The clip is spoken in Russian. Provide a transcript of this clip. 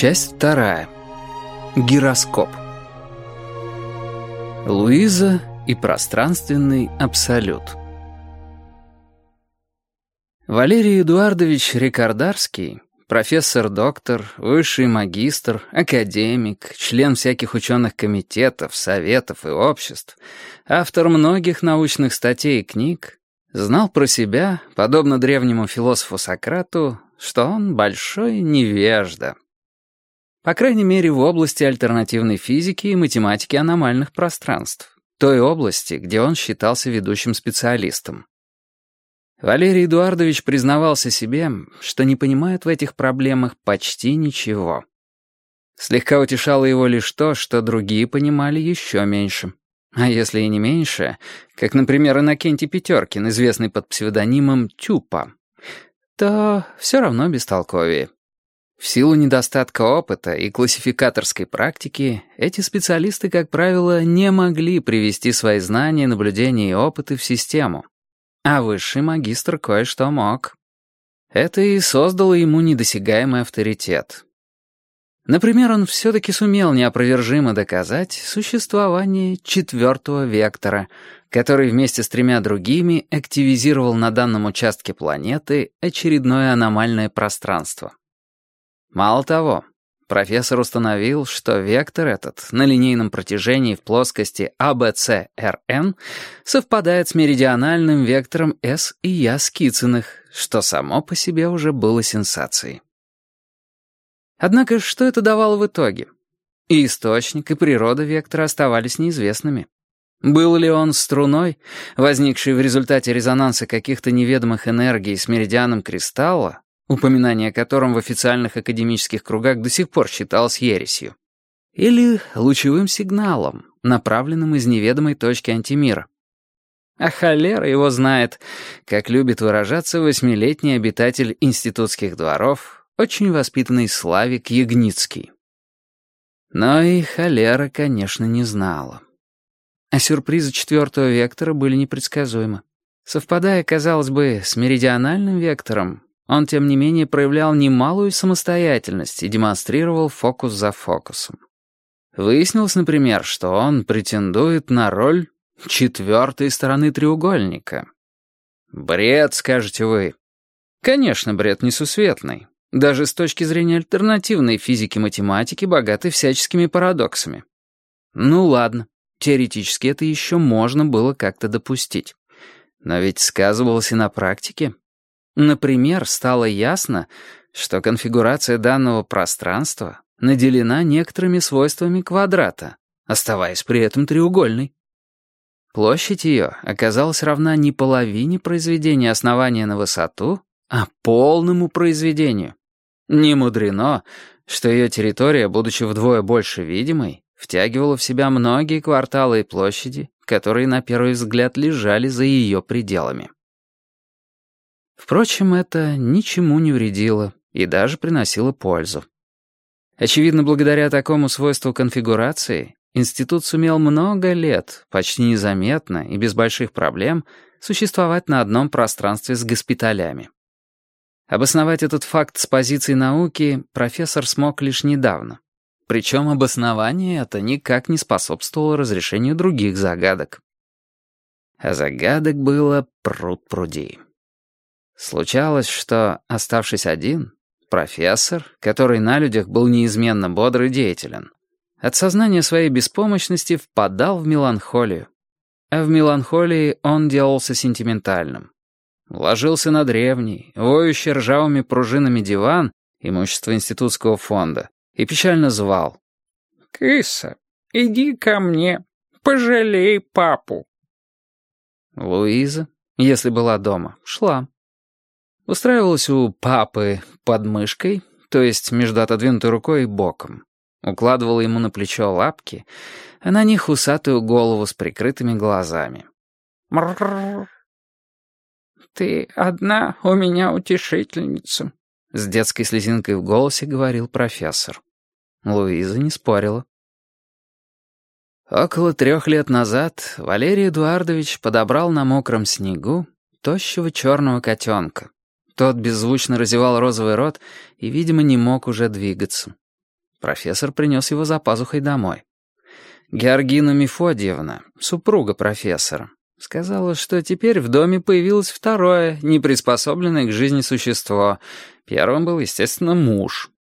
Часть вторая. Гироскоп. Луиза и пространственный абсолют. Валерий Эдуардович Рикардарский, профессор-доктор, высший магистр, академик, член всяких ученых комитетов, советов и обществ, автор многих научных статей и книг, знал про себя, подобно древнему философу Сократу, что он большой невежда. По крайней мере, в области альтернативной физики и математики аномальных пространств, той области, где он считался ведущим специалистом. Валерий Эдуардович признавался себе, что не понимает в этих проблемах почти ничего. Слегка утешало его лишь то, что другие понимали еще меньше. А если и не меньше, как, например, Иннокентий Петеркин, известный под псевдонимом Тюпа, то все равно бестолковее. В силу недостатка опыта и классификаторской практики, эти специалисты, как правило, не могли привести свои знания, наблюдения и опыты в систему. А высший магистр кое-что мог. Это и создало ему недосягаемый авторитет. Например, он все-таки сумел неопровержимо доказать существование четвертого вектора, который вместе с 3 другими активизировал на данном участке планеты очередное аномальное пространство. Мало того, профессор установил, что вектор этот на линейном протяжении в плоскости АБЦ-РН совпадает с меридиональным вектором С и Я Скицыных, что само по себе уже было сенсацией. Однако, что это давало в итоге? И источник, и природа вектора оставались неизвестными. Был ли он струной, возникшей в результате резонанса каких-то неведомых энергий с меридианом кристалла, упоминание о котором в официальных академических кругах до сих пор считалось ересью, или лучевым сигналом, направленным из неведомой точки антимира? А холера его знает, как любит выражаться 8-летний обитатель институтских дворов, очень воспитанный Славик Ягницкий. Но и холера, конечно, не знала. А сюрпризы 4-го вектора были непредсказуемы. Совпадая, казалось бы, с меридиональным вектором, он, тем не менее, проявлял немалую самостоятельность и демонстрировал фокус за фокусом. Выяснилось, например, что он претендует на роль 4-й стороны треугольника. Бред, скажете вы. Конечно, бред несусветный. Даже с точки зрения альтернативной физики-математики, богатой всяческими парадоксами. Ну ладно, теоретически это еще можно было как-то допустить. Но ведь сказывалось и на практике. Например, стало ясно, что конфигурация данного пространства наделена некоторыми свойствами квадрата, оставаясь при этом треугольной. Площадь ее оказалась равна не половине произведения основания на высоту, а полному произведению. Не мудрено, что ее территория, будучи вдвое больше видимой, втягивала в себя многие кварталы и площади, которые на первый взгляд лежали за ее пределами. Впрочем, это ничему не вредило и даже приносило пользу. Очевидно, благодаря такому свойству конфигурации, институт сумел много лет, почти незаметно и без больших проблем, существовать на одном пространстве с госпиталями. Обосновать этот факт с позиции науки профессор смог лишь недавно. Причем обоснование это никак не способствовало разрешению других загадок. А загадок было пруд-пруди. Случалось, что, оставшись один, профессор, который на людях был неизменно бодр и деятелен, от сознания своей беспомощности впадал в меланхолию. А в меланхолии он делался сентиментальным. Ложился на древний, воющий ржавыми пружинами диван, имущество институтского фонда, и печально звал: «Кыса, иди ко мне, пожалей папу». Луиза, если была дома, шла. Устраивалась у папы под мышкой, то есть между отодвинутой рукой и боком. Укладывала ему на плечо лапки, а на них усатую голову с прикрытыми глазами. «Мрррр! Ты одна у меня утешительница», — с детской слезинкой в голосе говорил профессор. Луиза не спорила. Около 3 лет назад Валерий Эдуардович подобрал на мокром снегу тощего черного котенка. Тот беззвучно разевал розовый рот и, видимо, не мог уже двигаться. Профессор принес его за пазухой домой. Георгина Мефодьевна, супруга профессора, сказала, что теперь в доме появилось второе, неприспособленное к жизни существо. Первым был, естественно, муж.